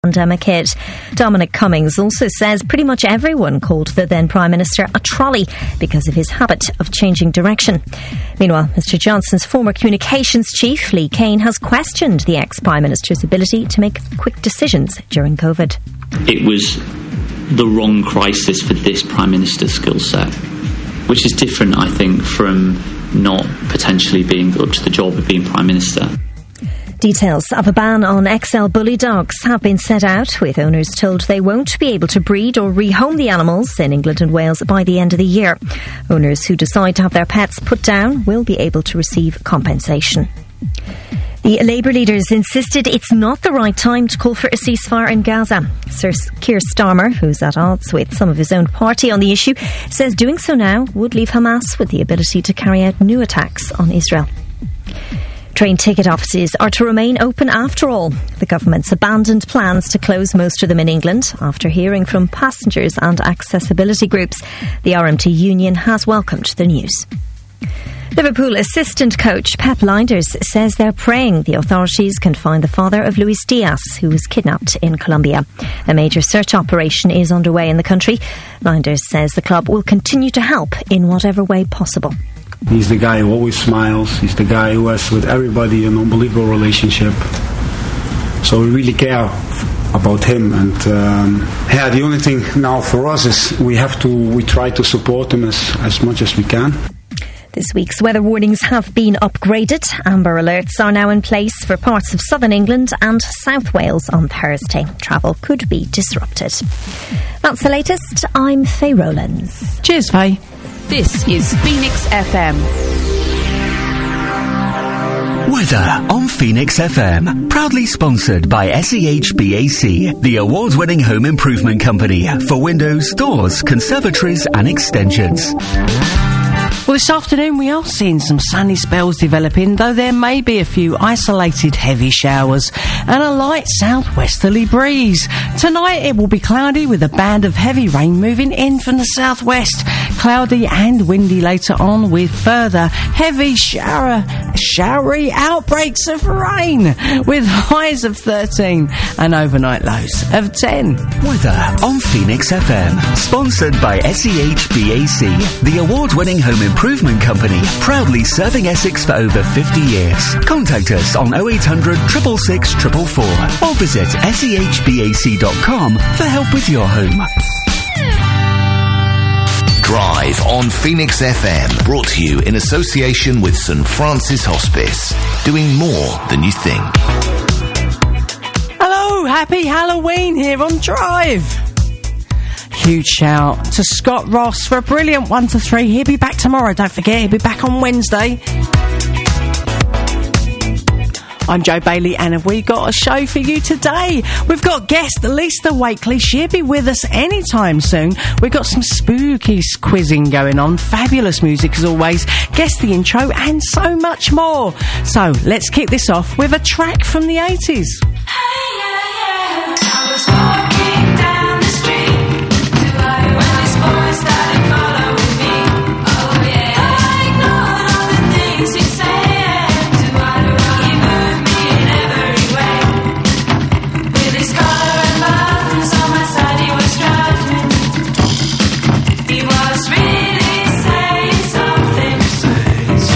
pandemic hit. Dominic Cummings also says pretty much everyone called the then Prime Minister a trolley because of his habit of changing direction. Meanwhile, Mr Johnson's former communications chief, Lee Kane, has questioned the ex-Prime Minister's ability to make quick decisions during COVID. It was the wrong crisis for this Prime Minister's skill set, which is different, I think, from not potentially being up to the job of being Prime Minister. Details of a ban on XL bully dogs have been set out, with owners told they won't be able to breed or rehome the animals in England and Wales by the end of the year. Owners who decide to have their pets put down will be able to receive compensation. The Labour leaders insisted it's not the right time to call for a ceasefire in Gaza. Sir Keir Starmer, who's at odds with some of his own party on the issue, says doing so now would leave Hamas with the ability to carry out new attacks on Israel. Train ticket offices are to remain open after all. The government's abandoned plans to close most of them in England after hearing from passengers and accessibility groups. The RMT union has welcomed the news. Liverpool assistant coach Pep Lijnders says they're praying the authorities can find the father of Luis Diaz, who was kidnapped in Colombia. A major search operation is underway in the country. Lijnders says the club will continue to help in whatever way possible. He's the guy who always smiles. He's the guy who has with everybody an unbelievable relationship. So we really care about him. And the only thing now for us is we try to support him as much as we can. This week's weather warnings have been upgraded. Amber alerts are now in place for parts of southern England and South Wales on Thursday. Travel could be disrupted. That's the latest. I'm Faye Rowlands. Cheers, Faye. This is Phoenix FM. Weather on Phoenix FM. Proudly sponsored by SEHBAC, the award-winning home improvement company for windows, doors, conservatories and extensions. Well, this afternoon we are seeing some sunny spells developing, though there may be a few isolated heavy showers and a light southwesterly breeze. Tonight it will be cloudy with a band of heavy rain moving in from the southwest. Cloudy and windy later on with further heavy showery outbreaks of rain with highs of 13 and overnight lows of 10. Weather on Phoenix FM. Sponsored by SEHBAC, the award-winning home improvement company, proudly serving Essex for over 50 years. Contact us on 0800 666 444 or visit sehbac.com for help with your home. Drive on Phoenix FM, brought to you in association with St Francis Hospice, doing more than you think. Hello, happy Halloween here on Drive. Huge shout to Scott Ross for a brilliant 1 to 3. He'll be back tomorrow, don't forget, he'll be back on Wednesday. I'm Jo Bailey and have we got a show for you today? We've got guest Lisa Wakely. She'll be with us anytime soon. We've got some spooky quizzing going on, fabulous music as always, guess the intro and so much more. So let's kick this off with a track from the 80s. Hey, yeah, yeah. I was walking down the street when this boy started following me. Oh yeah, I ignored all the things he said.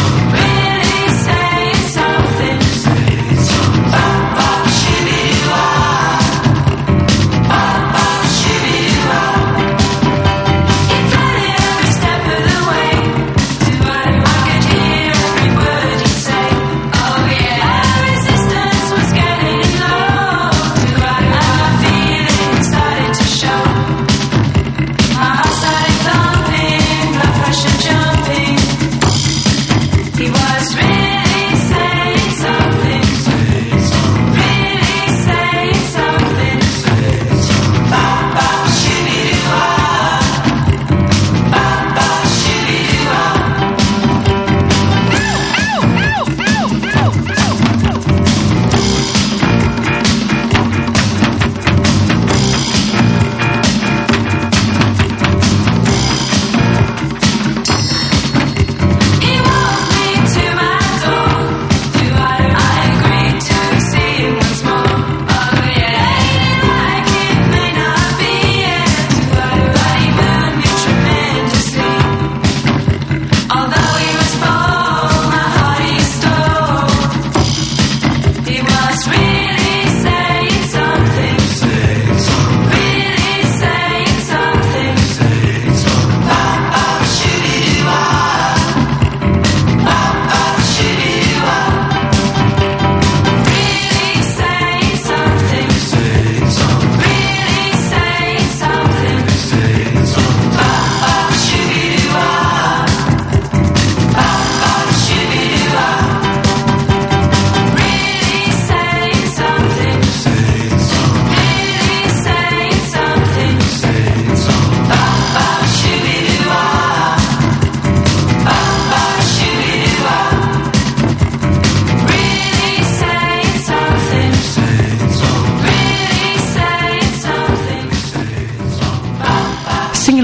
Really saying something. Bop, bop, shibby-doo-wah.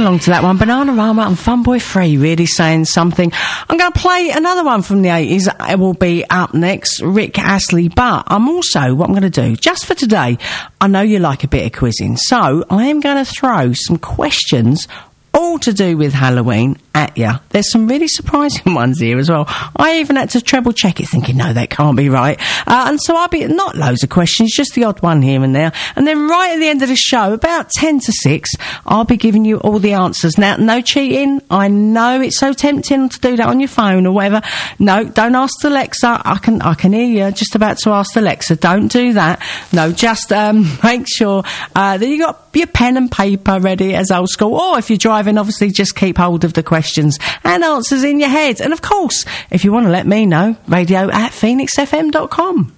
along to that one. Bananarama and Funboy Free really saying something. I'm going to play another one from the 80s. It will be up next, Rick Astley. But I'm also, what I'm going to do, just for today, I know you like a bit of quizzing, so I am going to throw some questions all to do with Halloween at you. There's some really surprising ones here as well. I even had to treble check it, thinking, no, that can't be right. And so I'll be, not loads of questions, just the odd one here and there. And then right at the end of the show, about 10 to 6, I'll be giving you all the answers. Now, no cheating. I know it's so tempting to do that on your phone or whatever. No, don't ask Alexa. I can hear you just about to ask Alexa. Don't do that. No, just make sure that you got your pen and paper ready as old school. Or if you're driving, obviously just keep hold of the questions and answers in your head. And of course, if you want to let me know, radio@phoenixfm.com.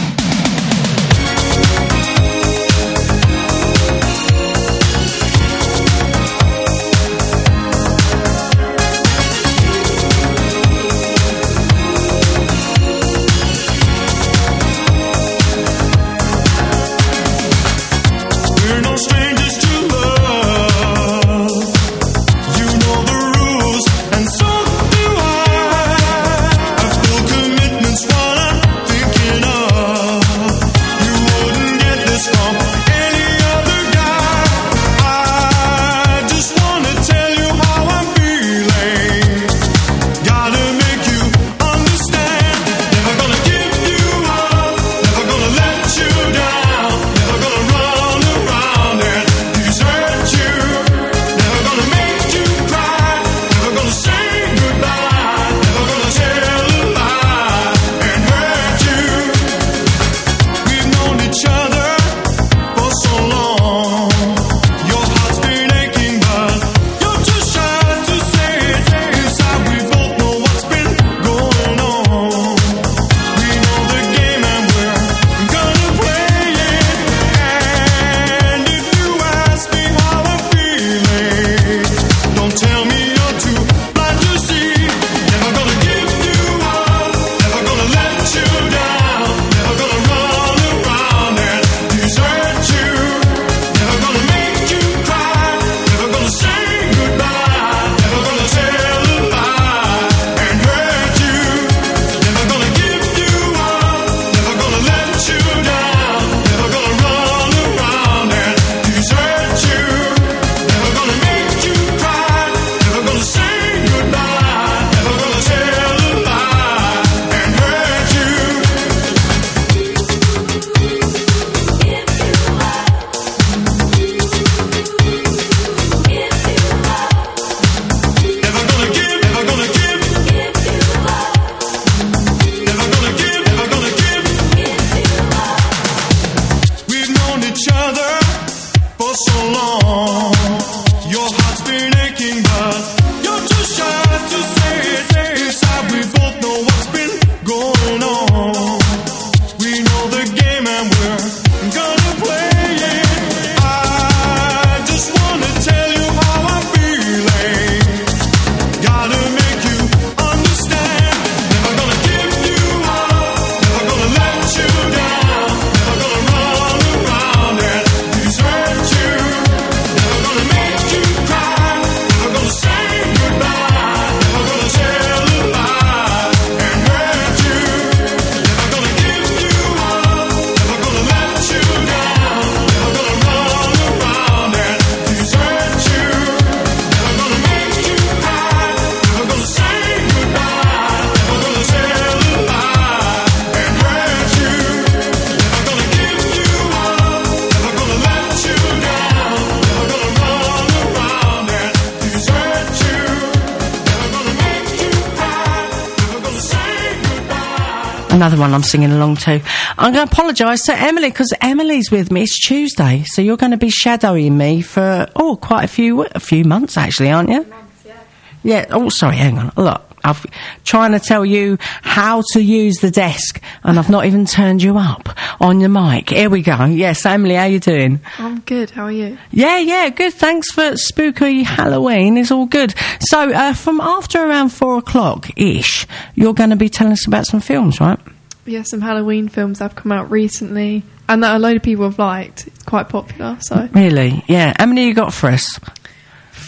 Another one I'm singing along to. I'm going to apologise to Emily, because Emily's with me. It's Tuesday, so you're going to be shadowing me for, quite a few months, actually, aren't you? Yeah, sorry, hang on. Look, I'm trying to tell you how to use the desk, and I've not even turned you up on your mic. Here we go. Yes, Emily, how you doing? I'm good, how are you? Yeah, good. Thanks for spooky Halloween. It's all good. So, from after around 4 o'clock-ish, you're going to be telling us about some films, right? Yeah, some Halloween films that have come out recently, and that a load of people have liked. It's quite popular, so... Really? Yeah. How many you got for us? 4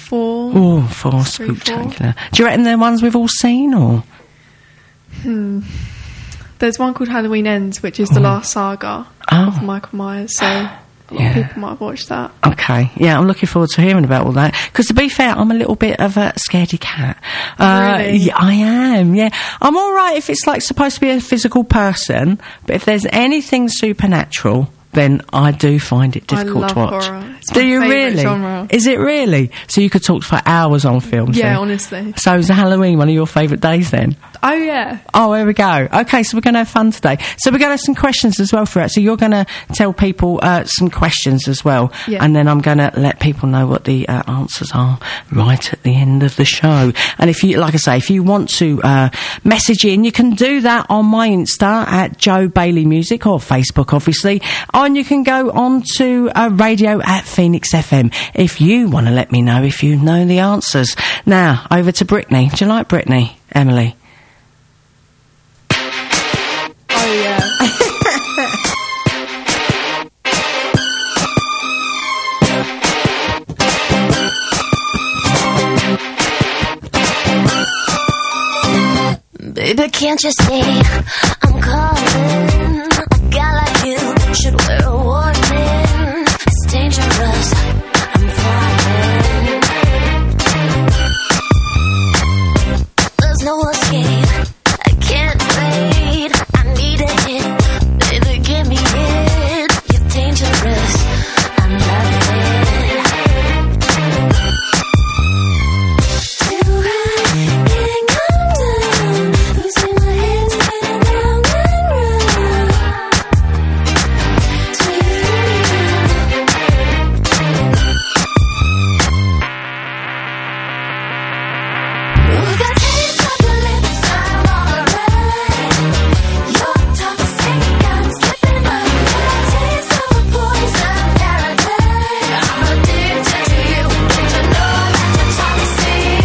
4. Oh, 4 3, 4. Spooktacular. Do you reckon they're ones we've all seen, or? There's one called Halloween Ends, which is the last saga of Michael Myers, so a lot of people might have watched that. Okay, yeah, I'm looking forward to hearing about all that. Because to be fair, I'm a little bit of a scaredy cat. Really? Yeah, I am, yeah. I'm alright if it's like supposed to be a physical person, but if there's anything supernatural, then I do find it difficult to watch. Horror. It's Do my you favourite really? genre. Is it really? So you could talk for hours on films? Yeah, then? honestly. So is Halloween one of your favourite days then? Oh, yeah. Oh, here we go. Okay, so we're going to have fun today. So we're going to have some questions as well for it. So you're going to tell people some questions as well. Yeah. And then I'm going to let people know what the answers are right at the end of the show. And if you, like I say, if you want to message in, you can do that on my Insta at Joe Bailey Music, or Facebook, obviously. And you can go on to radio at Phoenix FM if you want to let me know if you know the answers. Now, over to Brittany. Do you like Brittany, Emily? Oh, yeah. Baby, can't you see I'm calling? A guy like you should wear a warning. It's dangerous, I'm falling. There's no escape, I can't wait. I need a hit, baby, give me it. You're dangerous, I'm loving it. Too high, can't come down. Losing my head, spinning round and round. Till you feel me now. We got taste of your lips, I'm alright. You're toxic, I'm slipping up. Taste of a poison paradise. I'm addicted to you, don't you know that you're toxic?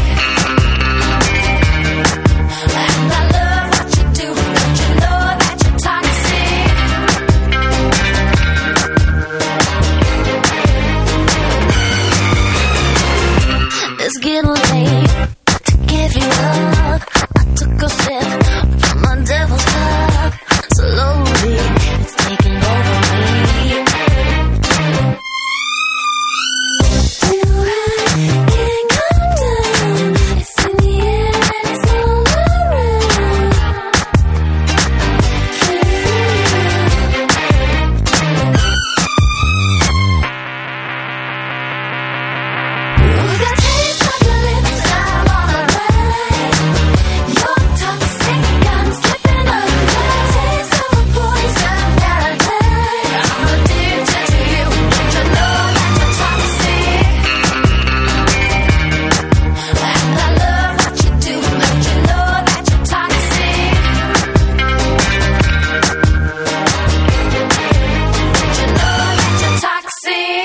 And I love what you do, don't you know that you're toxic? It's getting late to give you up. I took a sip from my devil's cup. Slowly, it's taking over me. Too high, can't come down. It's in the air and it's all around. Can you feel we got taste of your lips, I'm alright. You're toxic, I'm slipping up. Taste of a poison paradise. I'm addicted to you, don't you know that you're toxic? And I love what you do, don't you know that you're toxic? Don't you know that you're toxic?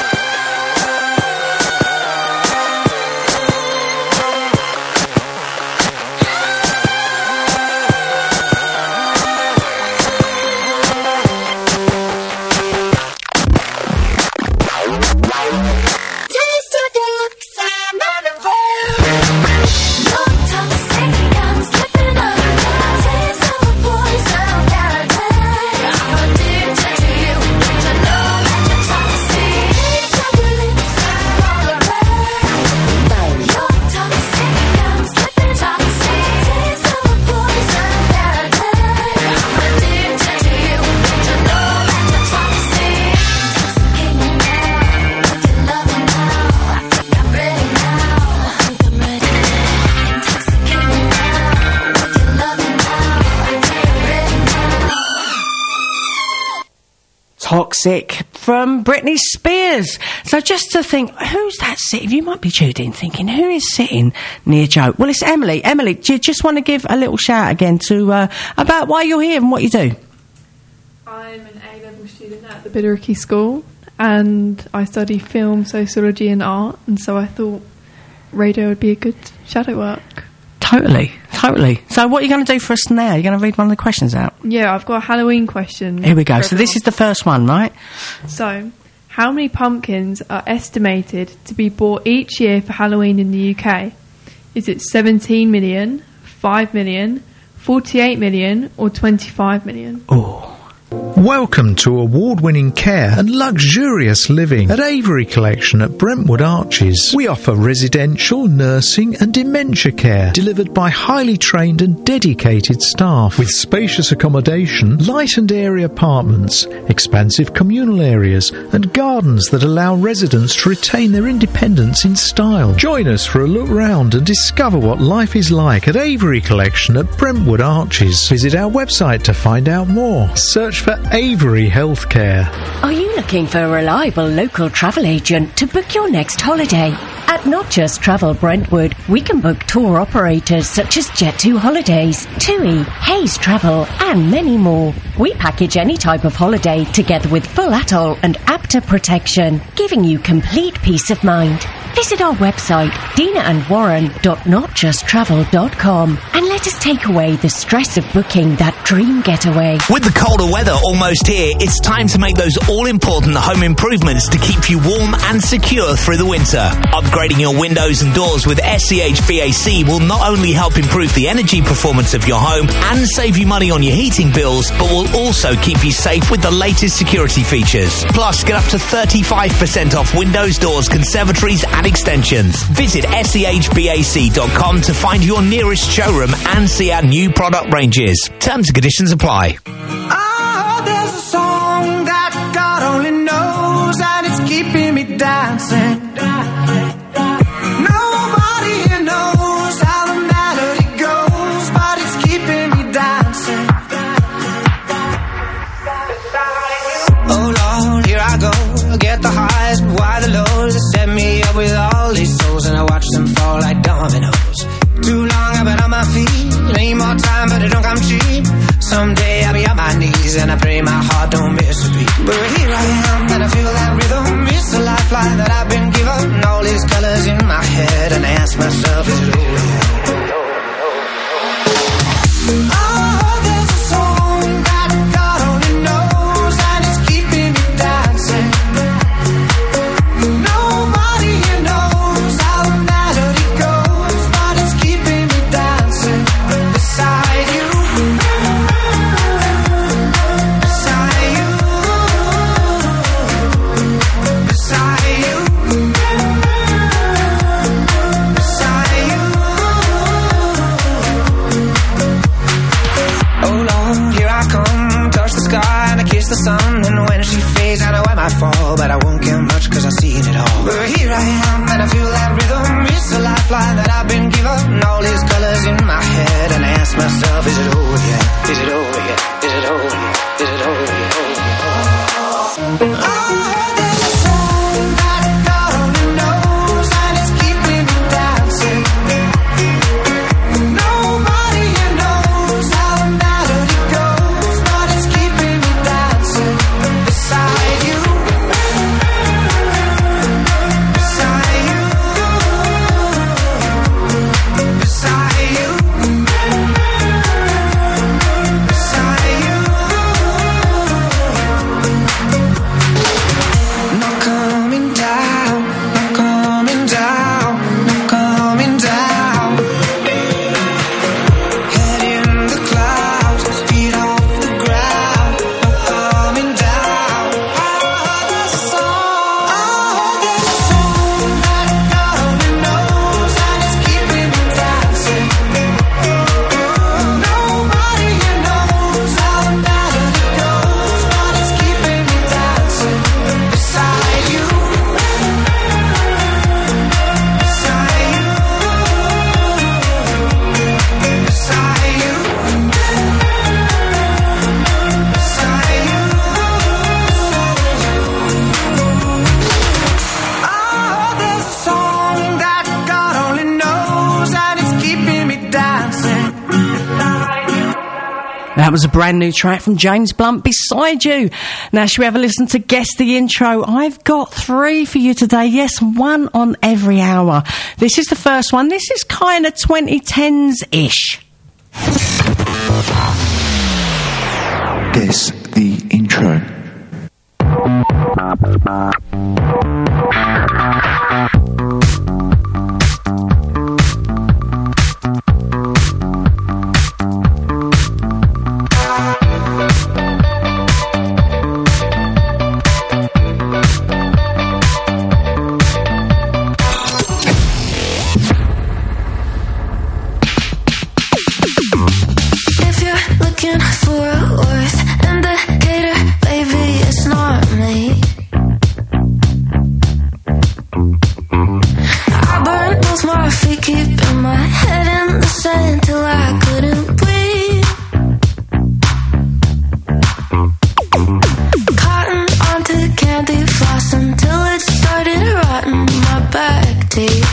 Taste of your lips, I'm everywhere. You're toxic, I'm slipping up. Taste of a poison paradise. I'm addicted to you, don't you know that you're toxic? Taste of your lips, I'm alright. You're toxic, I'm slipping toxic. Taste of a poison paradise. I'm addicted to you, don't you know that you're toxic? Intoxicate me now with your loving now. I think I'm ready now. I think I'm ready. Intoxicate me now with your loving now. I think I'm ready now. Toxic from Britney Spears. So just to think, who's that sitting? You might be tuned in thinking, who is sitting near Joe? Well, it's Emily. Emily, do you just want to give a little shout again to about why you're here and what you do? I'm an A-level student at the Billericay School, and I study film, sociology and art, and so I thought radio would be a good shadow work. Totally. So what are you going to do for us now? You're going to read one of the questions out? Yeah, I've got a Halloween question. Here we go. for So this everyone. is the first one, right? So, How many pumpkins are estimated to be bought each year for Halloween in the UK? Is it 17 million, 5 million, 48 million or 25 million? Welcome to award-winning care and luxurious living at Avery Collection at Brentwood Arches. We offer residential, nursing and dementia care delivered by highly trained and dedicated staff with spacious accommodation, light and airy apartments, expansive communal areas and gardens that allow residents to retain their independence in style. Join us for a look round and discover what life is like at Avery Collection at Brentwood Arches. Visit our website to find out more. Search for Avery Healthcare. Are you looking for a reliable local travel agent to book your next holiday? At Not Just Travel Brentwood, we can book tour operators such as Jet2 Holidays, TUI, Hayes Travel, and many more. We package any type of holiday together with full atoll and APTA protection, giving you complete peace of mind. Visit our website, dinaandwarren.notjusttravel.com, and let us take away the stress of booking that dream getaway. With the colder weather almost here, it's time to make those all-important home improvements to keep you warm and secure through the winter. Upgrading your windows and doors with SCHBAC will not only help improve the energy performance of your home and save you money on your heating bills, but will also keep you safe with the latest security features. Plus, get up to 35% off windows, doors, conservatories and extensions. Visit SCHBAC.com to find your nearest showroom and see our new product ranges. Terms and conditions apply. Oh, there's a song that God only knows, and it's keeping me dancing. Nobody here knows how the melody goes, but it's keeping me dancing. Oh Lord, here I go. I get the highs, but why the lows? They set me up with all these souls, and I watch them fall like dominoes. Too long I've been on my feet. Need more time, but it don't come cheap. Someday I'll be on my knees, and I pray my heart don't miss a beat. But here I am, and I feel that rhythm. It's a lifeline that I've been given. All these colors in my head, and I ask myself, is it over yet? Oh, there's a song that God only knows, and it's keeping me dancing. Nobody here knows how the melody goes, but it's keeping me dancing beside you. Beside you. Beside you. Beside you. Oh Lord, here I come, touch the sky and I kiss the sun. And when she fades, I know I might fall, but I won't get much cause I've seen it all. But here I am and I feel that rhythm. It's a lifeline that I've been given. All these colors in my head, and I ask myself, is it over yet? Is it over yet? Is it over yet? Is it over yet? Oh, there's a song that God only knows, and it's keeping me dancing. Nobody here knows how the melody goes, but it's keeping me dancing beside you. Beside you. Beside you. Beside you. Not coming down, not coming down, not coming down. Head in the clouds, feet off the ground, not coming down. Oh, there's a song, that God only knows, and it's keeping me dancing. Nobody here knows how the melody goes, but it's keeping me dancing beside you. Beside you. Beside you. Beside you. Oh, there's a song that God only knows, and it's keeping me dancing. That was a brand new track from James Blunt, Beside You. Now, should we have a listen to Guess the Intro? I've got 3 for you today. Yes, 1 on every hour. This is the first one. This is kind of 2010s-ish. Guess the intro. If you're looking for a worth indicator, baby, it's not me. I burned both my feet, keeping my head in the sand till I couldn't breathe. Cotton onto candy floss until it started rotting my back teeth.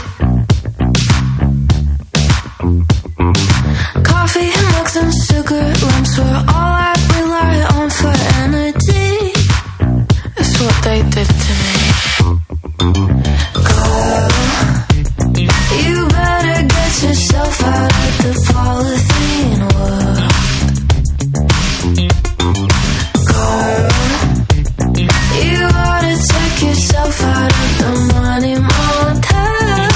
Coffee, milks, and sugar lumps were all I rely on for energy. That's what they did to me. Girl, you better get yourself out of the polythene world. Girl, you ought to check yourself out of the money motel.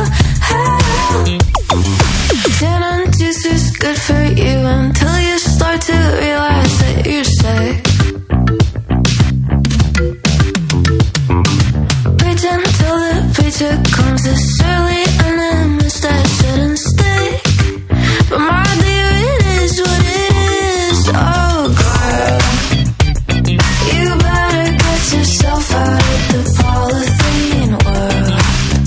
Gin and juice is good for you until you start to realize that you're sick. Preach until the preacher comes as surely an image that shouldn't stick. But my dear, it is what it is. Oh, girl, you better get yourself out of the polythene world.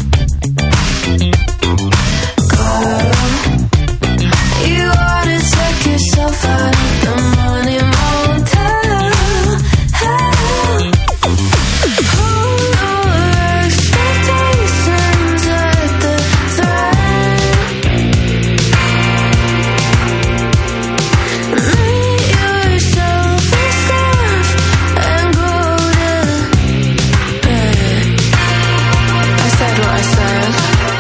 You ought to check yourself out of the money motel. Hold our expectations at the thread. Meet yourself and stuff and go to bed. I said what I said.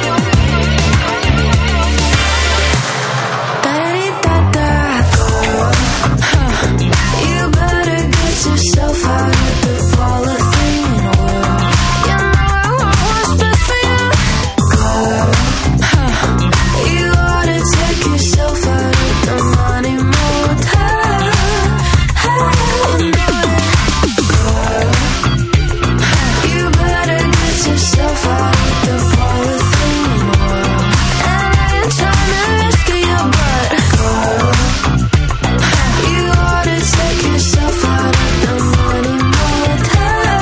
You better get yourself out of the polythene world. You know I want what's best for you. Girl, you ought to take yourself out of the money motel. You know it. You better get yourself out of the polythene world. And I ain't trying to rescue your butt. Girl, you ought to take yourself out of the money motel.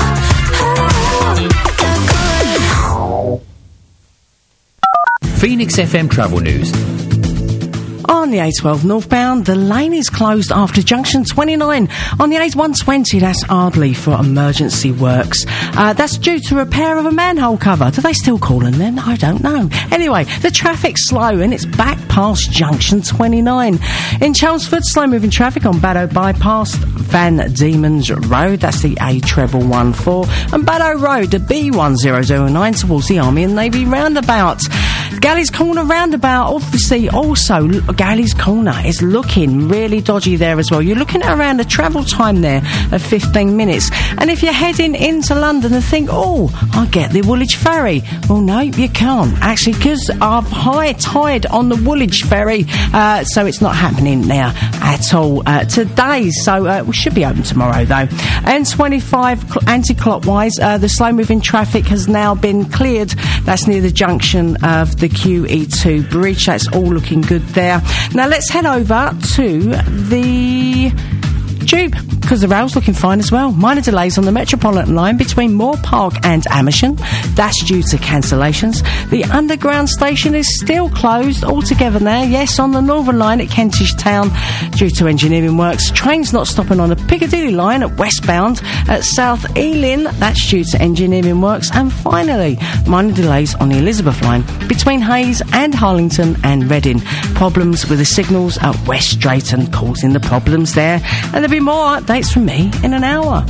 Phoenix FM Travel News. On the A12 northbound, the lane is closed after junction 29. On the A120, that's Ardley for emergency works. That's due to repair of a manhole cover. Do they still call them then? I don't know. Anyway, the traffic's slow and it's back past junction 29. In Chelmsford, slow moving traffic on Baddow Bypass, Van Diemen's Road, that's the A114, and Baddow Road, the B1009 towards the Army and Navy roundabout. Galley's Corner roundabout, obviously also Galley's Corner is looking really dodgy there as well. You're looking at around a travel time there of 15 minutes. And if you're heading into London and think, oh, I'll get the Woolwich Ferry. Well, no, you can't. Actually, because of high tide on the Woolwich Ferry, so it's not happening now at all today. So we should be open tomorrow, though. N25 anti-clockwise, the slow-moving traffic has now been cleared. That's near the junction of the QE2 bridge. That's all looking good there. Now let's head over to the Tube, because the rail's looking fine as well. Minor delays on the Metropolitan line between Moore Park and Amersham. That's due to cancellations. The Underground station is still closed altogether now. Yes, on the Northern line at Kentish Town due to engineering works. Trains not stopping on the Piccadilly line at westbound at South Ealing. That's due to engineering works. And finally, minor delays on the Elizabeth line between Hayes and Harlington and Reading. Problems with the signals at West Drayton causing the problems there. And there'll be more updates from me in an hour.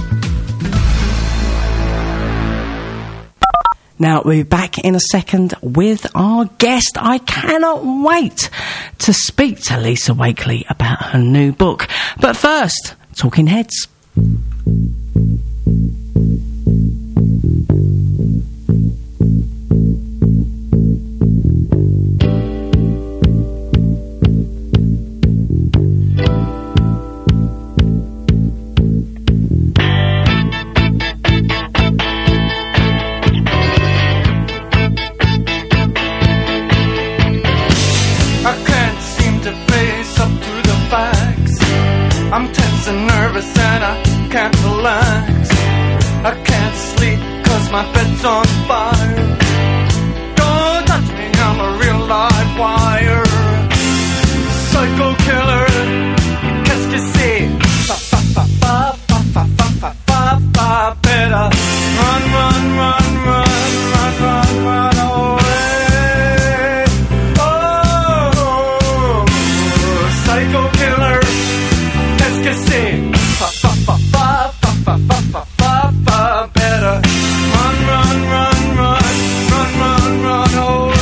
Now, we'll be back in a second with our guest. I cannot wait to speak to Lisa Wakely about her new book. But first, Talking Heads. can't relax. I can't sleep 'cause my bed's on fire. Don't touch me, I'm a real live wire. Psycho killer, qu'est-ce que c'est? Fa fa fa fa fa fa fa fa fa fa. Better run, run, run, run, run, run, run away. Oh, psycho killer, qu'est-ce que c'est? Fa fa fa fa fa fa fa fa fa fa. Better run, run, run, run, run, run, run away.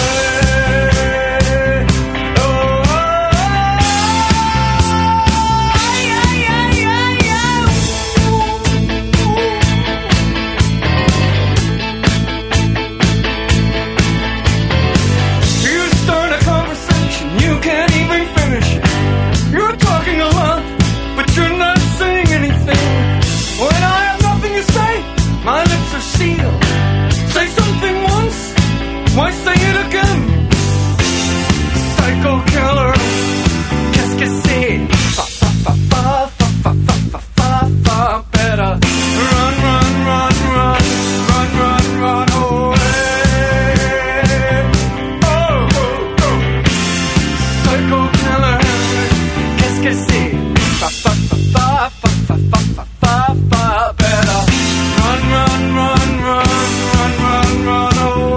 Why say it again? Psycho killer, qu'est-ce que c'est? Fa fa fa fa fa fa fa fa fa. Better run, run, run, run, run, run, run away. Oh, oh, oh. Psycho killer, qu'est-ce que c'est? Fa fa fa fa fa fa fa fa fa. Better run, run, run, run, run, run, run away.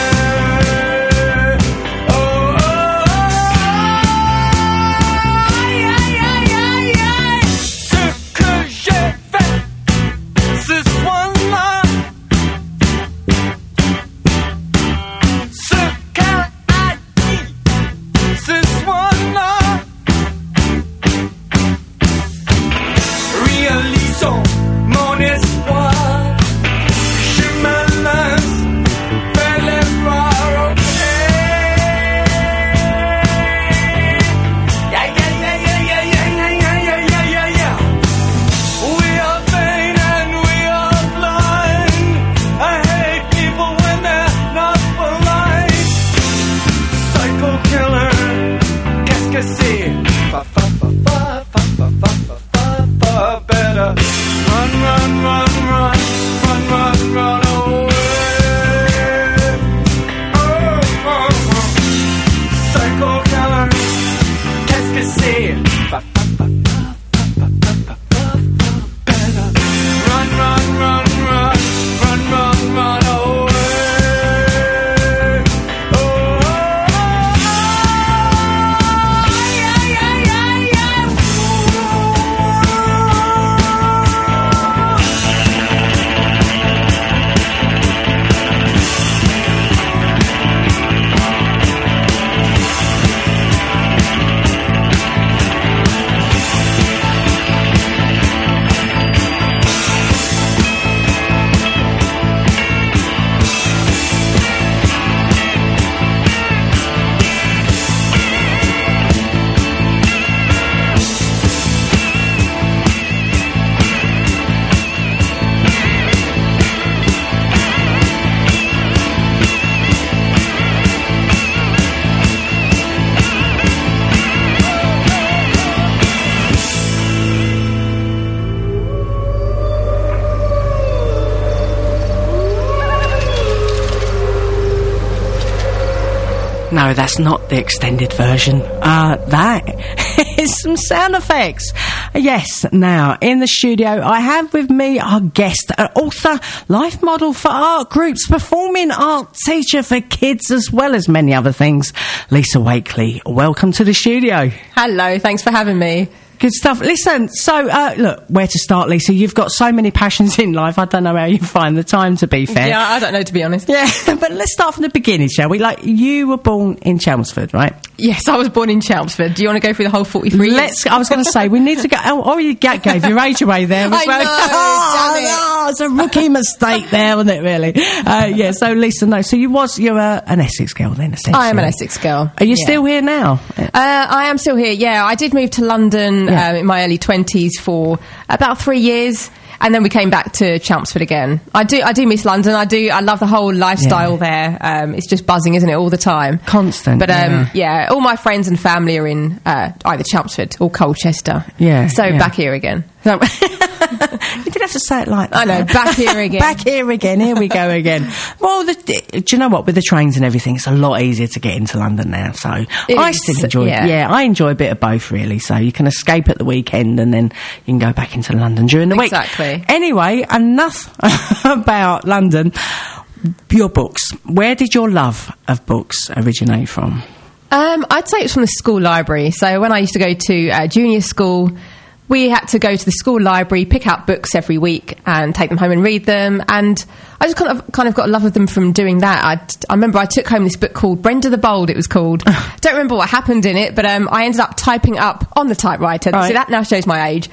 No, that's not the extended version. That is some sound effects. Yes, now, in the studio, I have with me our guest, an author, life model for art groups, performing art teacher for kids, as well as many other things, Lisa Wakely. Welcome to the studio. Hello, thanks for having me. Good stuff. Listen, so, look, where to start, Lisa? You've got so many passions in life, I don't know how you find the time, to be fair. Yeah, I don't know, to be honest. Yeah, but let's start from the beginning, shall we? Like, you were born in Chelmsford, right? Yes, I was born in Chelmsford. Do you want to go through the whole 43 years? I was going to say, we need to go... Oh, you gave your age away there. I know, damn it. Oh, it's a rookie mistake there, wasn't it, really? Yeah, so, Lisa, no, so you're an Essex girl then, essentially. I am an Essex girl. Are you still here now? I am still here, yeah. I did move to London in my early 20s for about 3 years, and then we came back to Chelmsford again. I do miss London. I love the whole lifestyle there. It's just buzzing, isn't it, all the time? Constant. But yeah, all my friends and family are in either Chelmsford or Colchester. Yeah. So back here again. So, you to say it like that. I know, back here again. Back here again. Here we go again. Well, do you know what? With the trains and everything, it's a lot easier to get into London now. So I still enjoy it. Yeah, I enjoy a bit of both, really. So you can escape at the weekend and then you can go back into London during the week. Exactly. Anyway, enough about London. Your books. Where did your love of books originate from? I'd say it's from the school library. So when I used to go to junior school, we had to go to the school library, pick out books every week and take them home and read them. And I just kind of got a love of them from doing that. I remember I took home this book called Brenda the Bold, it was called. Don't remember what happened in it, but I ended up typing up on the typewriter. Right. So that now shows my age.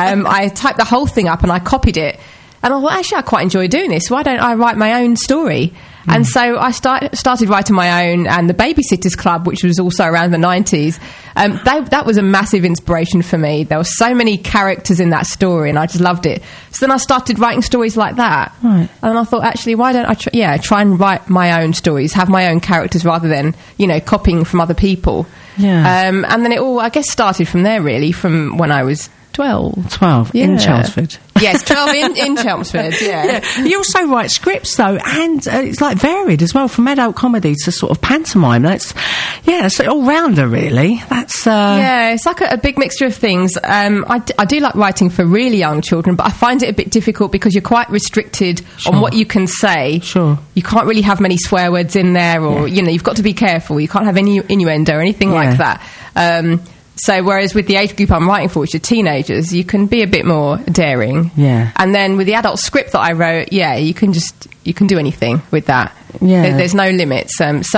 I typed the whole thing up and I copied it. And I thought, actually, I quite enjoy doing this. Why don't I write my own story? And so I started writing my own, and the Babysitters Club, which was also around the 90s, that was a massive inspiration for me. There were so many characters in that story, and I just loved it. So then I started writing stories like that. Right. And I thought, actually, why don't I try and write my own stories, have my own characters rather than, copying from other people. Yeah. And then it all, I guess, started from there, really, from when I was 12. 12, in Chelmsford. Yes, 12 in Chelmsford, yeah. You also write scripts, though, and it's like varied as well, from adult comedy to sort of pantomime. It's an all-rounder, really. That's Yeah, it's like a big mixture of things. I do like writing for really young children, but I find it a bit difficult because you're quite restricted on what you can say. Sure. You can't really have many swear words in there, or, you've got to be careful. You can't have any innuendo or anything like that. So whereas with the age group I'm writing for, which are teenagers, you can be a bit more daring. Yeah. And then with the adult script that I wrote, you can do anything with that. Yeah. There's no limits.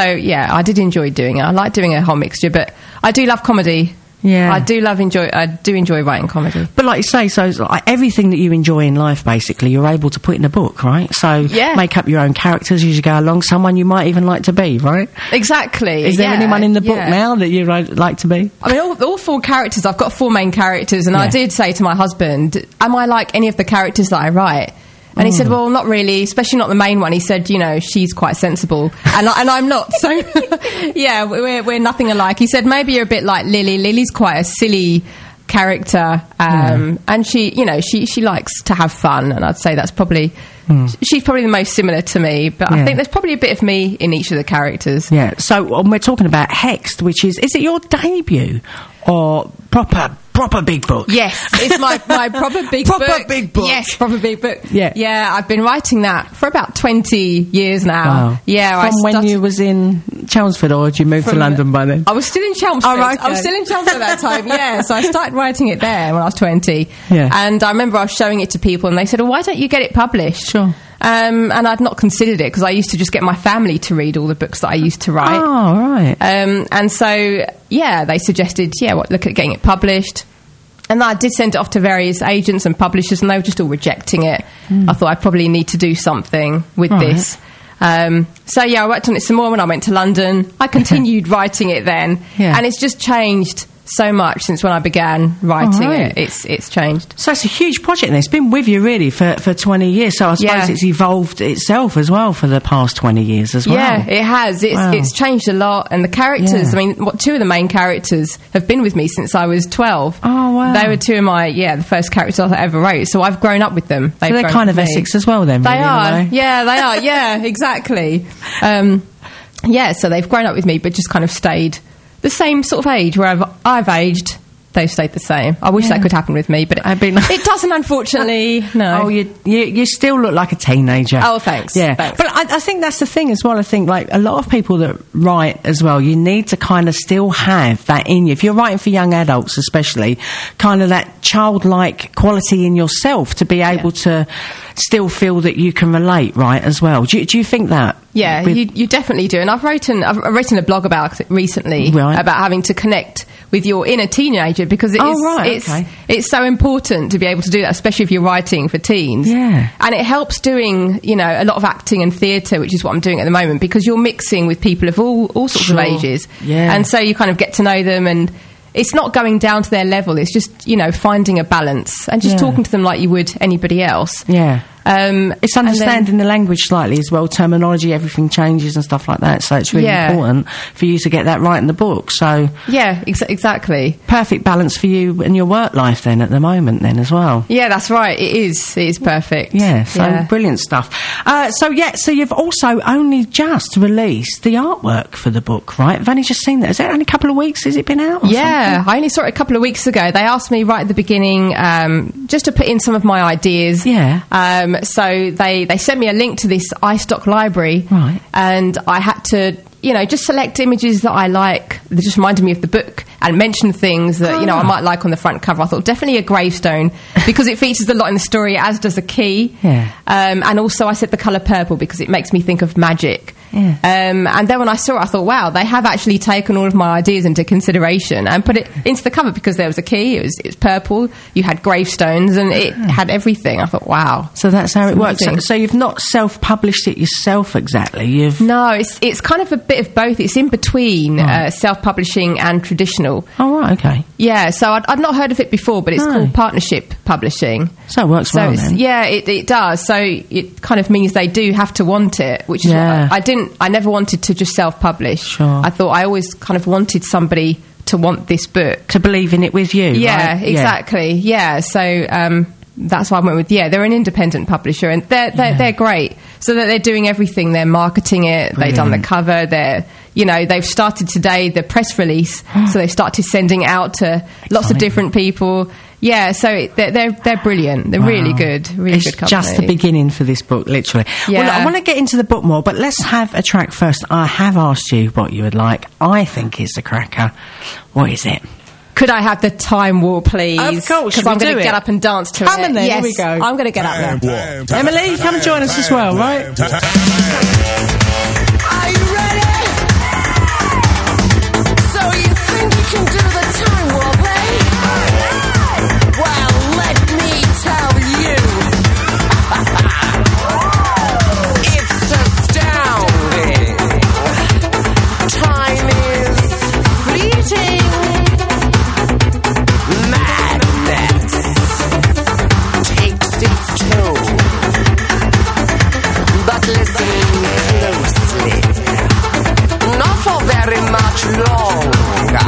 I did enjoy doing it. I like doing a whole mixture, but I do love comedy. Yeah. I do enjoy writing comedy. But like you say, so it's like everything that you enjoy in life, basically, you're able to put in a book, right? So make up your own characters as you go along, someone you might even like to be, right? Exactly. Is there anyone in the book now that you'd like to be? I mean, all four characters, I've got four main characters, and I did say to my husband, am I like any of the characters that I write? And he said, well, not really, especially not the main one. He said, she's quite sensible. And I'm not. So, we're nothing alike. He said, maybe you're a bit like Lily. Lily's quite a silly character. And she likes to have fun. And I'd say that's probably... She's probably the most similar to me, but I think there's probably a bit of me in each of the characters. Yeah, so we're talking about Hexed, which is it your debut or proper big book? Yes, it's my proper big book. Proper big book. Yes, proper big book. Yeah. I've been writing that for about 20 years now. Wow. Yeah, From when you was in Chelmsford, or did you move to London by then? I was still in Chelmsford. Oh, right, okay. I was still in Chelmsford at that time, yeah. So I started writing it there when I was 20. Yeah. And I remember I was showing it to people and they said, why don't you get it published? Sure. And I'd not considered it because I used to just get my family to read all the books that I used to write. Oh, right. And so, they suggested, look at getting it published. And I did send it off to various agents and publishers, and they were just all rejecting it. I thought I probably need to do something with this. I worked on it some more when I went to London. I continued writing it then, and it's just changed so much since when I began writing it. It's changed. So it's a huge project and it's been with you really for 20 years. So I suppose it's evolved itself as well for the past 20 years as well. Yeah, it has. It's changed a lot. And the characters, I mean, two of the main characters have been with me since I was 12. Oh, wow. They were two of my, the first characters I ever wrote. So I've grown up with them. So they're kind of Essex as well then, really, They are. in a way. Yeah, they are. Yeah, exactly. So they've grown up with me, but just kind of stayed the same sort of age. Where I've aged, they've stayed the same. I wish that could happen with me, but it doesn't, unfortunately. No. Oh, you still look like a teenager. Oh, thanks. Yeah, thanks. But I think that's the thing as well. I think like a lot of people that write as well, you need to kind of still have that in you. If you're writing for young adults, especially, kind of that childlike quality in yourself to be able to still feel that you can relate, right? As well. Do you think that? Yeah, you definitely do. And I've written a blog about it recently about having to connect with your inner teenager because it's so important to be able to do that, especially if you're writing for teens. Yeah. And it helps doing, a lot of acting and theatre, which is what I'm doing at the moment, because you're mixing with people of all sorts of ages. Yeah. And so you kind of get to know them, and it's not going down to their level. It's just, finding a balance and just talking to them like you would anybody else. Yeah. It's understanding the language slightly as well, terminology, everything changes and stuff like that. So it's really important for you to get that right in the book. So yeah, exactly. Perfect balance for you and your work life then at the moment then as well. Yeah, that's right. It is perfect. Yeah, so brilliant stuff. So you've also only just released the artwork for the book, right? I've only just seen that. Is it only a couple of weeks? Has it been out? Or something? I only saw it a couple of weeks ago. They asked me right at the beginning just to put in some of my ideas. Yeah. So they sent me a link to this iStock library, right? And I had to, just select images that I like that just reminded me of the book and mention things that I might like on the front cover. I thought definitely a gravestone because it features a lot in the story, as does a key. Yeah. And also I said the colour purple because it makes me think of magic. Yeah. And then when I saw it, I thought, wow, they have actually taken all of my ideas into consideration and put it into the cover because there was a key, it was purple, you had gravestones, and it had everything. I thought, wow. So that's how it works. So you've not self-published it yourself exactly? No, it's kind of a bit of both. It's in between self-publishing and traditional. Oh, right, okay. Yeah, so I'd not heard of it before, but it's called partnership publishing. So it works well then. Yeah, it does. So it kind of means they do have to want it, which is what I never wanted to just self-publish. Sure. I thought I always kind of wanted somebody to want this book. To believe in it with you, Yeah, right? exactly. Yeah, so that's why I went with, they're an independent publisher, and they're great. So that they're doing everything. They're marketing it, they've done the cover, they've started today the press release, so they started sending it out to lots of different people. Yeah, so they're brilliant. They're really good. Really good company. It's just the beginning for this book, literally. Yeah. Well, I want to get into the book more, but let's have a track first. I have asked you what you would like. I think it's the cracker. What is it? Could I have the Time Warp, please? Of course, because I'm going to get up and dance to Come it. on then, yes, here we go. I'm going to get up there. Emily, come and join us as well, right? Are you ready? So you think you can do the time warp, eh? Well, let me tell you. It's astounding. Time is fleeting. Madness takes its toll. But listen closely. Not for very much longer.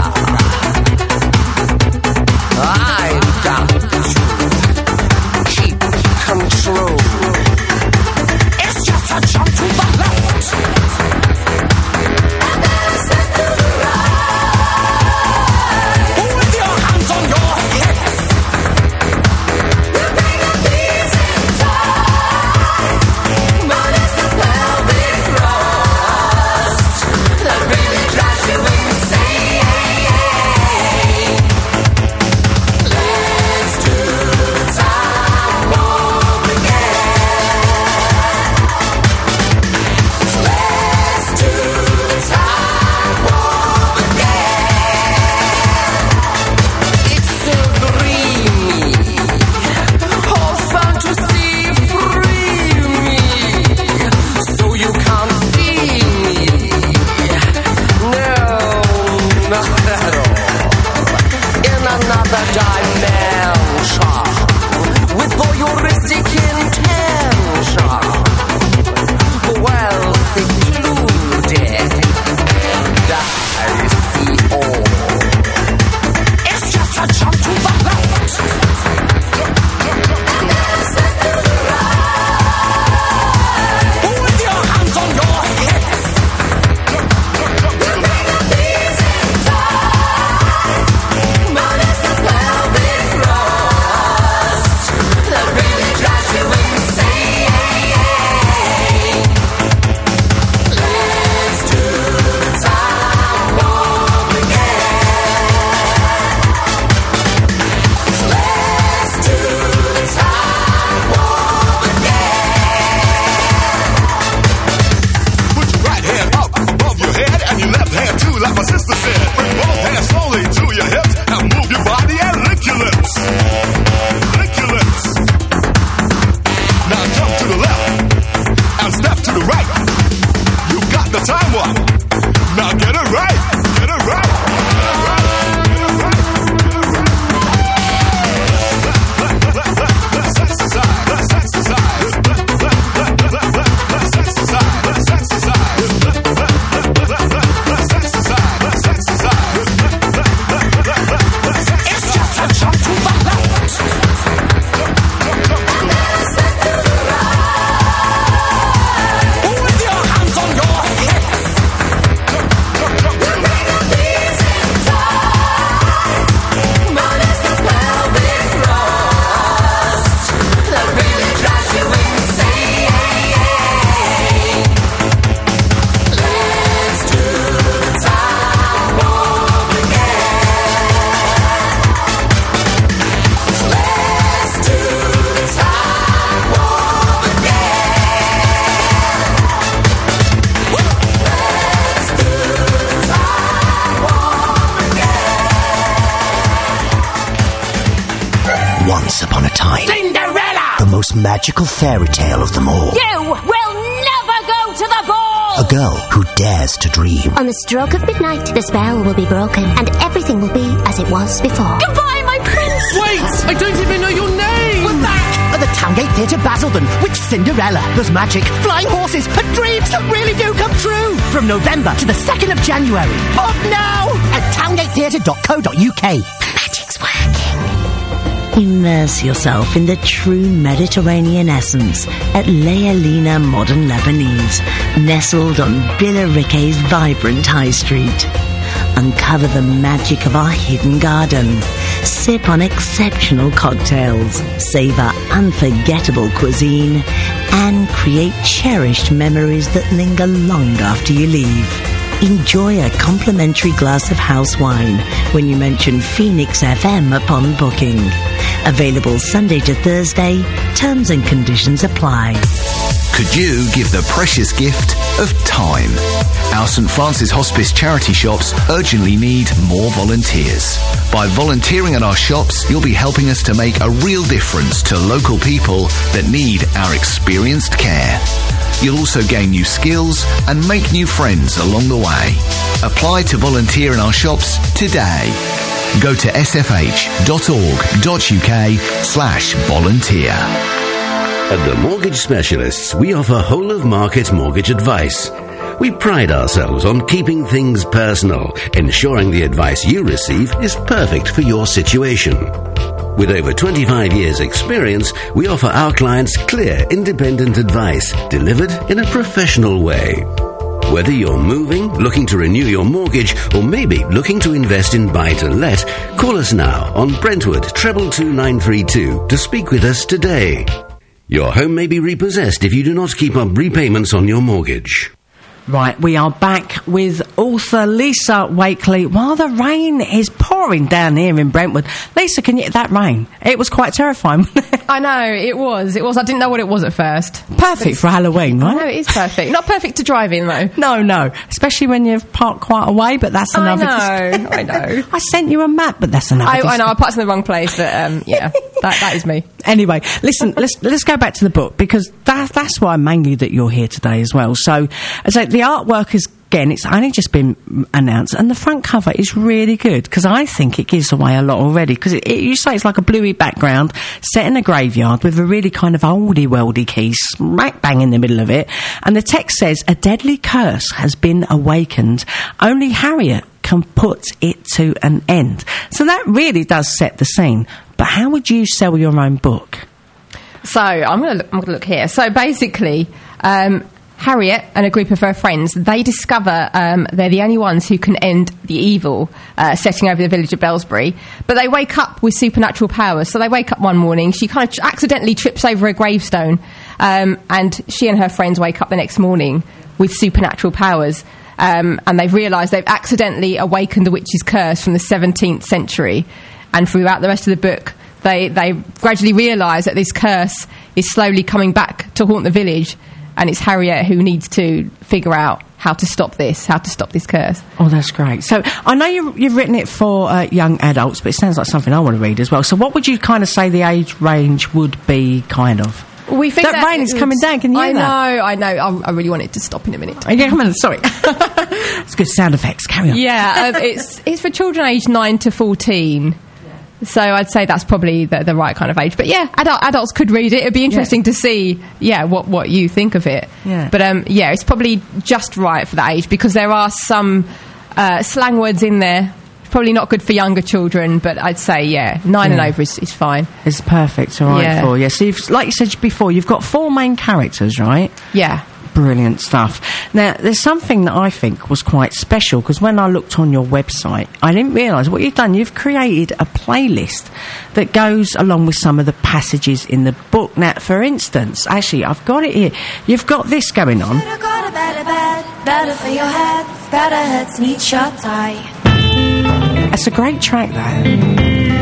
I've got to keep control. It's just a jump to the left. And then a step to the right. With your hands on your hips. You bring a piece inside. But it's the pelvic thrust that really drives you insane. Let's do the time warp again. Let's do the time warp again. It's so dreamy. Oh, fantasy free me. So you can't see me. No, not at all. In another dimension, with voyeuristic intention, well secluded, I see all. It's just a jump to the left. And then a step to the right. With your hands on your hips. You bring a piece inside. But it's the pelvic thrust that really drives you insane. Let's do the time warp again. Let's do the time warp again. Put your right hand up above your head and your left hand too, like my sister said. Bring both hands slowly to your hips. Now move your body and lick your lips. Lick your lips. Now jump to the left and step to the right. You got the time warp. Now get it right. Get it right. Let's exercise. Let's exercise. Once upon a time, Cinderella! the most magical fairy tale of them all. You will never go to the ball! A girl who dares to dream. On the stroke of midnight, the spell will be broken, and everything will be as it was before. Goodbye, my prince! Wait! I don't even know your name! We're back! At the Towngate Theatre Basildon with Cinderella. There's magic, flying horses, and dreams that really do come true. From November to the 2nd of January. Book now at towngatetheatre.co.uk. Magic's working. Immerse yourself in the true Mediterranean essence at Lealina Modern Lebanese, nestled on Billericay's vibrant high street. Uncover the magic of our hidden garden. Sip on exceptional cocktails, savour unforgettable cuisine, and create cherished memories that linger long after you leave. Enjoy a complimentary glass of house wine when you mention Phoenix FM upon booking. Available Sunday to Thursday. Terms and conditions apply. Could you give the precious gift of time? Our St Francis Hospice charity shops urgently need more volunteers. By volunteering at our shops, you'll be helping us to make a real difference to local people that need our experienced care. You'll also gain new skills and make new friends along the way. Apply to volunteer in our shops today. Go to sfh.org.uk/volunteer. At the Mortgage Specialists, we offer whole-of-market mortgage advice. We pride ourselves on keeping things personal, ensuring the advice you receive is perfect for your situation. With over 25 years' experience, we offer our clients clear, independent advice delivered in a professional way. Whether you're moving, looking to renew your mortgage, or maybe looking to invest in buy-to-let, call us now on Brentwood 222-932 to speak with us today. Your home may be repossessed if you do not keep up repayments on your mortgage. Right, we are back with author Lisa Wakely. While the rain is pouring down here in Brentwood, Lisa, that rain? It was quite terrifying. I know, it was. I didn't know what it was at first. Perfect for Halloween, right? I know, it is perfect. Not perfect to drive in, though. No. Especially when you've parked quite away, but that's another... I know. I sent you a map, but that's another... I know, I parked in the wrong place, but, yeah, that is me. Anyway, listen, let's go back to the book, because that's why mainly that you're here today as well. So the artwork is, again, it's only just been announced, and the front cover is really good, because I think it gives away a lot already, because you say it's like a bluey background set in a graveyard with a really kind of oldie-weldy key smack bang in the middle of it, and the text says, a deadly curse has been awakened. Only Harriet can put it to an end. So that really does set the scene. But how would you sell your own book? So I'm going to look here. So basically, Harriet and a group of her friends, they discover they're the only ones who can end the evil setting over the village of Bellsbury. But they wake up with supernatural powers. So they wake up one morning, she kind of accidentally trips over a gravestone, and she and her friends wake up the next morning with supernatural powers. And they've realised they've accidentally awakened the witch's curse from the 17th century. And throughout the rest of the book, they gradually realise that this curse is slowly coming back to haunt the village. And it's Harriet who needs to figure out how to stop this curse. Oh, that's great. So I know you've written it for young adults, but it sounds like something I want to read as well. So what would you kind of say the age range would be, kind of? We think that rain is coming down. Can you hear that? I know. I really want it to stop in a minute. Yeah, come on. Sorry. It's good sound effects. Carry on. Yeah, it's for children aged 9 to 14. So I'd say that's probably the right kind of age. But yeah, adults could read it. It'd be interesting to see, what you think of it. Yeah. But it's probably just right for that age, because there are some slang words in there. Probably not good for younger children, but I'd say 9 and over is fine. It's perfect, all right. For you. So like you said before, you've got 4 main characters, right? Yeah. Brilliant stuff. Now, there's something that I think was quite special, because when I looked on your website, I didn't realise what you've done. You've created a playlist that goes along with some of the passages in the book. Now, for instance, actually, I've got it here. You've got this going on. Better for your head, better heads need shut tie. That's a great track, that.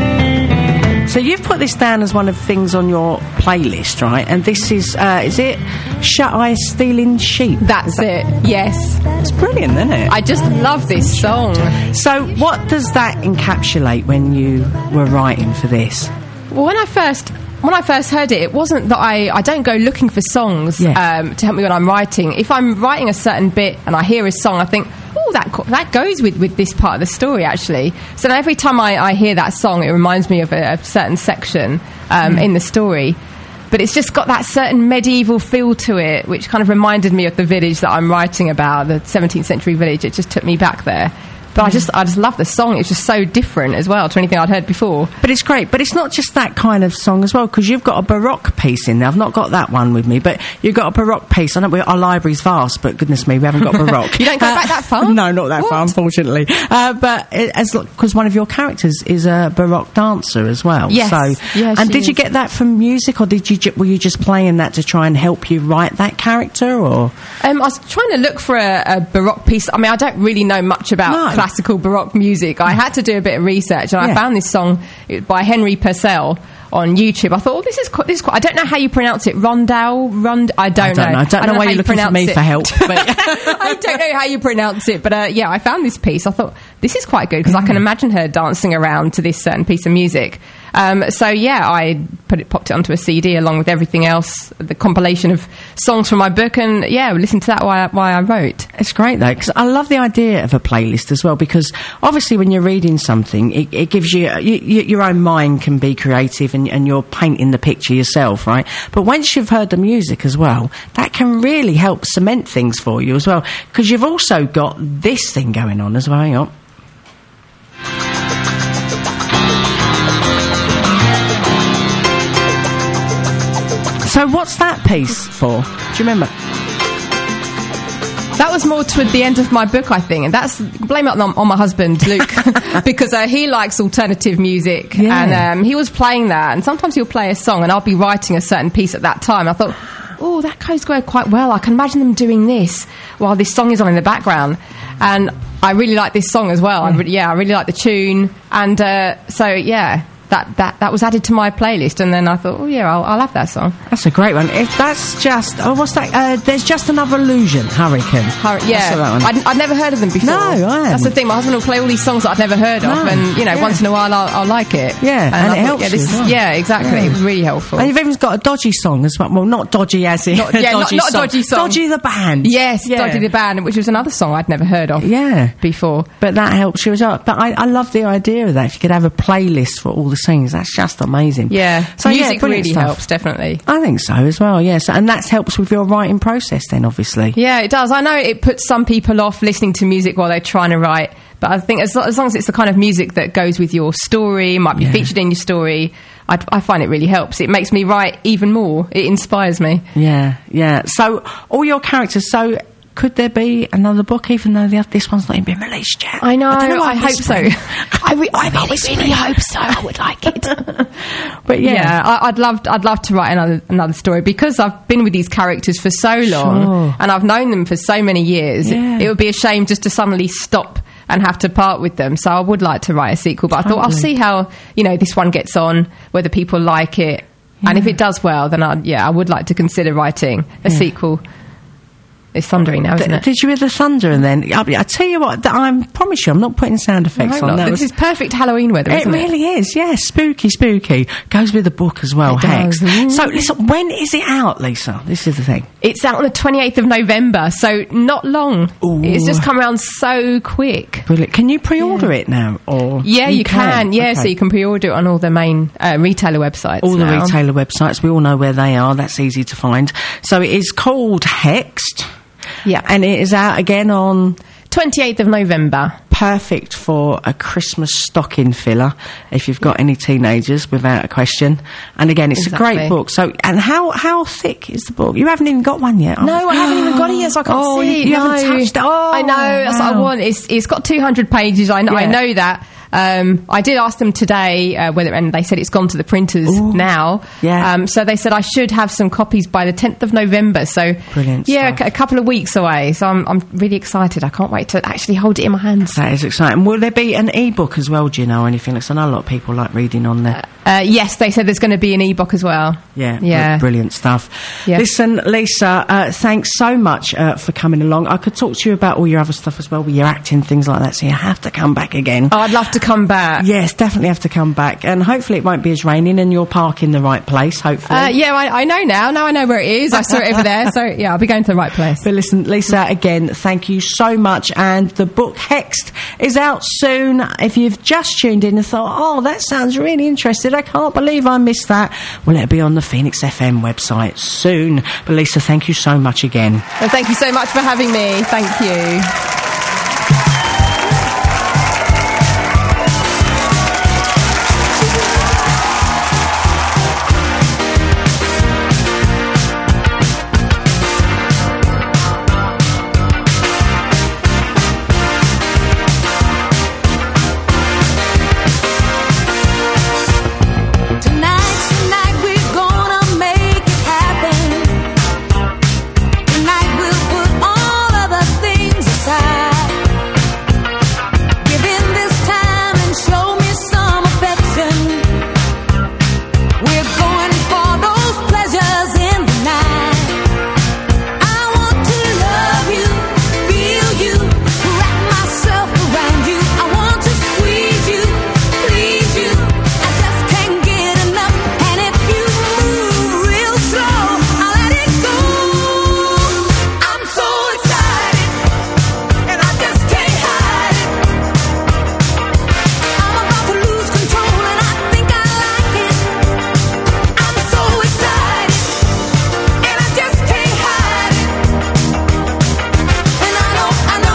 So you've put this down as one of the things on your playlist, right? And this is it Shut Eye Stealing Sheep? That's it, yes. It's brilliant, isn't it? I just love this song. So what does that encapsulate when you were writing for this? Well, when I first heard it, it wasn't that I don't go looking for songs to help me when I'm writing. If I'm writing a certain bit and I hear a song, I think, oh, that goes with this part of the story, actually. So now every time I hear that song, it reminds me of a certain section in the story. But it's just got that certain medieval feel to it, which kind of reminded me of the village that I'm writing about, the 17th century village. It just took me back there. But I just love the song. It's just so different as well to anything I'd heard before. But it's great. But it's not just that kind of song as well, because you've got a Baroque piece in there. I've not got that one with me, but you've got a Baroque piece. I know our library's vast, but goodness me, we haven't got Baroque. You don't go back that far? No, not that far, unfortunately. But because one of your characters is a Baroque dancer as well. Yes. So, yeah, and did you get that from music, or were you just playing that to try and help you write that character, or? I was trying to look for a Baroque piece. I mean, I don't really know much about classical Baroque music. I had to do a bit of research, and I found this song by Henry Purcell on YouTube. I thought, this is quite. I don't know how you pronounce it. Rondell. I don't know. I don't know why you're looking for me for help. But I don't know how you pronounce it, but I found this piece. I thought, this is quite good, because I can imagine her dancing around to this certain piece of music. I popped it onto a CD along with everything else, the compilation of songs from my book, and listened to that while I wrote. It's great though, because I love the idea of a playlist as well, because obviously when you're reading something, it gives you your own mind can be creative, and you're painting the picture yourself, right? But once you've heard the music as well, that can really help cement things for you as well, because you've also got this thing going on as well. Hang on. So what's that piece for? Do you remember? That was more toward the end of my book, I think, and that's blame it on my husband Luke, because he likes alternative music, and he was playing that, and sometimes he'll play a song, and I'll be writing a certain piece at that time. I thought, oh, that goes quite well. I can imagine them doing this while this song is on in the background, and I really like this song as well. I really like the tune, and That was added to my playlist, and then I thought, I'll have that song. That's a great one. If that's just, what's that? There's Just Another Illusion, Hurricane. I'd never heard of them before. No, I haven't. That's the thing. My husband will play all these songs that I've never heard of, and once in a while I'll like it. Yeah, and it helps. Exactly. It was really helpful. And you've even got a Dodgy song as well. Well, not Dodgy as in not a Dodgy song. Dodgy the band. Yes, Dodgy the band, which was another song I'd never heard of. Before. But that helps you as well. But I love the idea of that. If you could have a playlist for all the singers, that's just amazing. So music really helps, definitely. I think so as well, yes. And that helps with your writing process then, obviously. Yeah, it does. I know it puts some people off listening to music while they're trying to write, but I think as long as it's the kind of music that goes with your story, might be featured in your story, I find it really helps. It makes me write even more. It inspires me. Yeah. So, all your characters, could there be another book, even though this one's not even been released yet? I know. I hope so. I really hope so. I would like it. But I'd love to write another story, because I've been with these characters for so long, and I've known them for so many years. It would be a shame just to suddenly stop and have to part with them. So I would like to write a sequel, but I thought I'll see how this one gets on, whether people like it, and if it does well, then I would like to consider writing a sequel. It's thundering now, isn't it? Did you hear the thunder? And then I tell you what, I promise you, I'm not putting sound effects on. This is perfect Halloween weather, isn't it? It really is. Yeah, spooky. Goes with the book as well. Hex. So, listen, when is it out, Lisa? This is the thing. It's out on the 28th of November, so not long. Ooh. It's just come around so quick. Brilliant. Can you pre-order it now? Or you can. Yeah, okay. So you can pre-order it on all the main retailer websites. All the retailer websites. We all know where they are. That's easy to find. So it is called Hexed. Yeah. And it is out again on 28th of November. Perfect for a Christmas stocking filler if you've got any teenagers, without a question. And again, it's a great book. So, and how thick is the book? You haven't even got one yet. No, I haven't even got it yet, so I can't see it. You haven't touched it. Oh, I know. That's what I want. It's got 200 pages. I know that. I did ask them today and they said it's gone to the printers now. Yeah. So they said I should have some copies by the 10th of November. So brilliant. Yeah, a couple of weeks away. So I'm really excited. I can't wait to actually hold it in my hands. That is exciting. Will there be an e-book as well? Do you know anything? Because I know a lot of people like reading on there. Yes, they said there's going to be an ebook as well. Yeah. Brilliant stuff. Yeah. Listen, Lisa, thanks so much for coming along. I could talk to you about all your other stuff as well, with your acting, things like that, so you have to come back again. Oh, I'd love to come back. Yes, definitely have to come back. And hopefully it won't be as raining and you'll park in the right place, hopefully. I know now. Now I know where it is. I saw it over there. So, yeah, I'll be going to the right place. But listen, Lisa, again, thank you so much. And the book Hexed is out soon. If you've just tuned in and thought, oh, that sounds really interesting, I can't believe I missed that, well, it'll be on the Phoenix FM website soon. But Lisa, thank you so much again. And thank you so much for having me. Thank you. Tonight we're gonna make it happen. Tonight we'll put all other things aside. Give in this time and show me some affection. We're going for those pleasures in the night. I want to love you, feel you, wrap myself around you. I want to squeeze you, please you. I just can't get enough. And if you move real slow, I'll let it go. I'm so excited, and I just can't hide it. I'm about to lose control, and I think I like it. I'm so excited, and I just can't hide it. And I know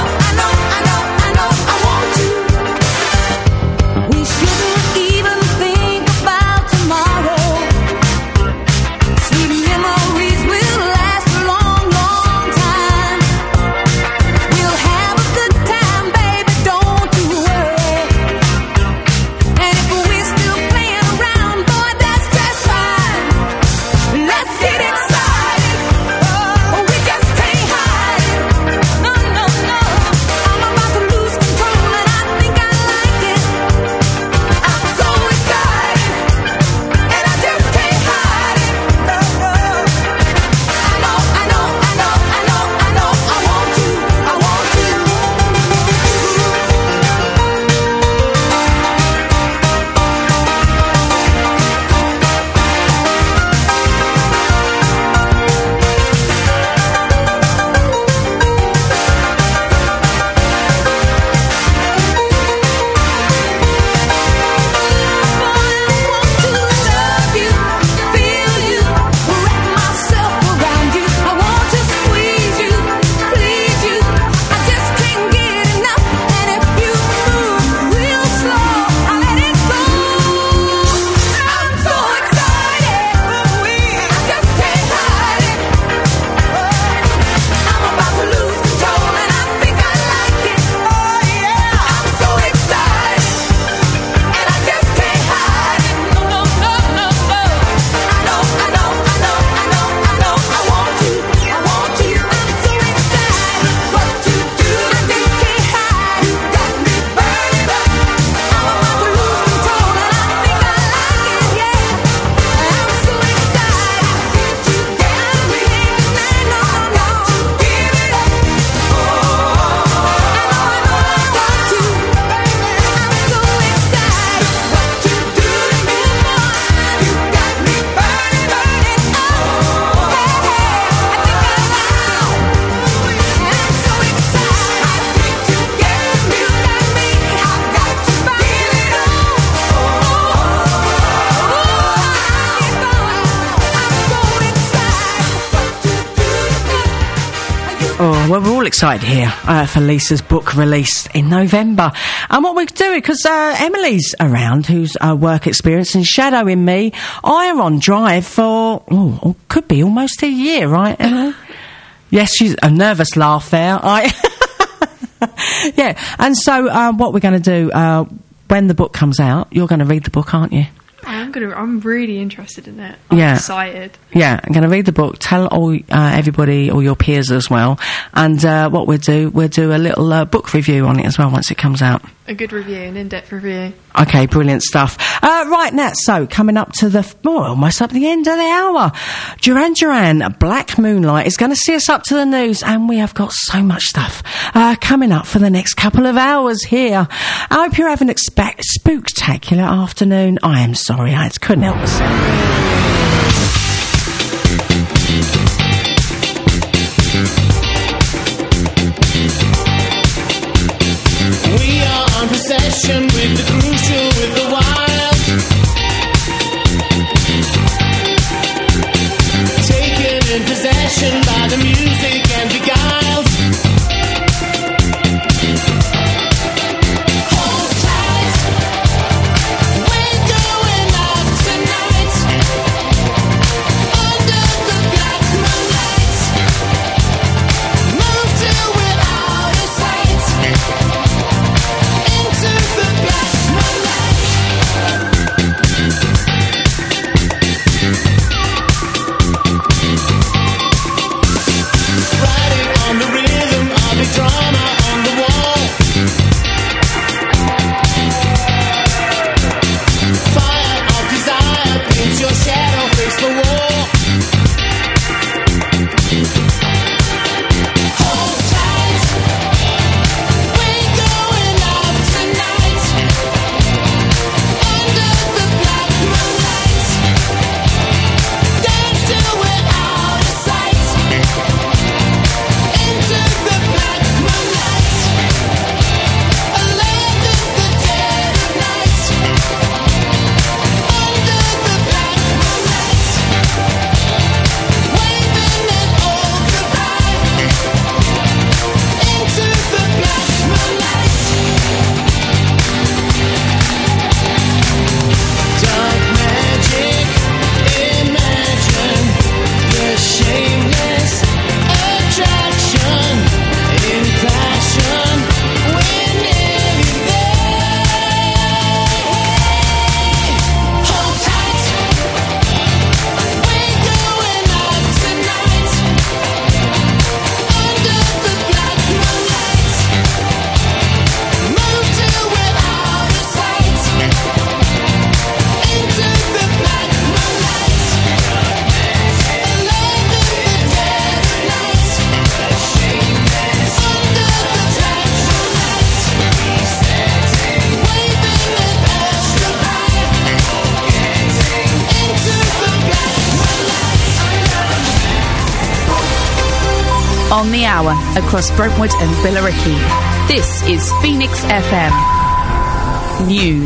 I want you. We shouldn't even think about tomorrow. Sweet memories will last a long, long time. We'll have a good time, baby, don't you worry. And if we're still playing around, boy, that's just fine. Let's get excited. Oh, we just can't hide it. No. I'm about to lose control, and I think I like it. I'm so excited, and I just can't hide it. I know. I want you. Love you, feel you, wrap myself around you. I want to squeeze you, please you. I just can't get enough. And if you move real slow, I'll let it go. I'm so excited, I just can't hide it. I'm about to lose control, and I think I like it. Oh yeah, I'm so excited, and I just can't hide it. No. I know. I want you. I'm so excited. What you do, I just can't hide. You got me burning up. I'm about to lose control, and I think I like it. Yeah, I'm so excited. You got me, and I know to give it up. I want you. I'm so excited. What you do to me, boy, you got me burning up. Oh, well, we're all excited here for Lisa's book release in November. And what we're doing, because Emily's around, who's work experience and shadowing me, I'm on drive for, could be almost a year, right, Emily? Yes, she's a nervous laugh there. Yeah, and so what we're going to do, when the book comes out, you're going to read the book, aren't you? I'm really interested in it. I'm Yeah. excited. Yeah, I'm going to read the book, tell all everybody, all your peers as well, and what we'll do a little book review on it as well once it comes out. A good review, an in-depth review. Okay, brilliant stuff. Right, Nat, so coming up to almost up the end of the hour. Duran Duran, Black Moonlight is going to see us up to the news, and we have got so much stuff coming up for the next couple of hours here. I hope you're having a spooktacular afternoon. I am sorry, I couldn't help myself. We are on possession with the crucial, with the wild. Taken in possession by the music and beguiled. Hold tight, we're going out tonight. Under the black moonlight. Move till we're out of sight. Into the black moonlight. Riding on the rhythm of the drama on the wall. Fire of desire paints your shadow, face the wall. Hold tight, we're going out tonight. Under the black moonlight. Dance till we're out of sight. Into the black moonlight. A land of the dead of night. Under the black moonlight. Waving an old goodbye. Into the black moonlight. Dark magic, imagine the shameless attraction in passion. We're nearly there. Hold tight, we're going out tonight. Under the black moonlight. Move till we're out of sight. Into the black moonlight. A land of the dead of night. Under the black moonlight. Waving an old goodbye. Into the black moonlight. On the hour, across Brentwood and Billericay. This is Phoenix FM. News.